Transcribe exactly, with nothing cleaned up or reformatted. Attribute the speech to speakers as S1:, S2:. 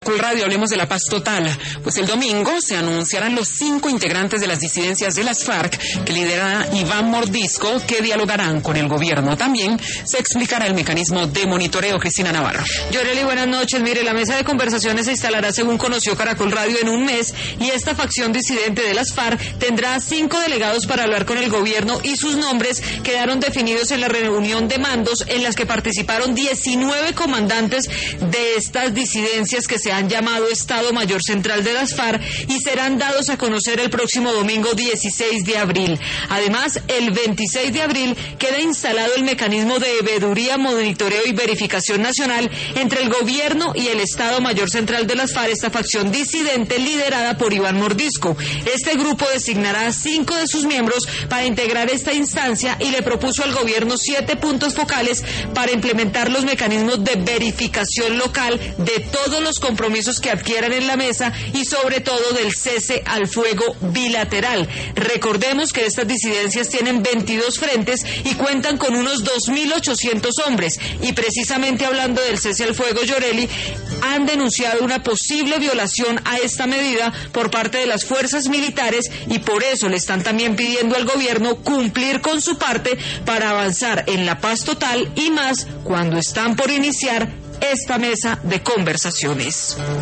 S1: Radio, hablemos de la paz total, pues el domingo se anunciarán los cinco integrantes de las disidencias de las FARC que lidera Iván Mordisco, que dialogarán con el gobierno. También se explicará el mecanismo de monitoreo. Cristina Navarro.
S2: Yoreli, buenas noches. Mire, la mesa de conversaciones se instalará, según conoció Caracol Radio, en un mes, y esta facción disidente de las FARC tendrá cinco delegados para hablar con el gobierno, y sus nombres quedaron definidos en la reunión de mandos en las que participaron diecinueve comandantes de estas disidencias que se han llamado Estado Mayor Central de las FARC y serán dados a conocer el próximo domingo dieciséis de abril. Además, el veintiséis de abril queda instalado el mecanismo de veeduría, monitoreo y verificación nacional entre el gobierno y el Estado Mayor Central de las FARC, esta facción disidente liderada por Iván Mordisco. Este grupo designará a cinco de sus miembros para integrar esta instancia y le propuso al gobierno siete puntos focales para implementar los mecanismos de verificación local de todos los compromisos que adquieran en la mesa y sobre todo del cese al fuego bilateral. Recordemos que estas disidencias tienen veintidós frentes y cuentan con unos dos mil ochocientos hombres, y precisamente hablando del cese al fuego, Yoreli, han denunciado una posible violación a esta medida por parte de las fuerzas militares, y por eso le están también pidiendo al gobierno cumplir con su parte para avanzar en la paz total, y más cuando están por iniciar esta mesa de conversaciones.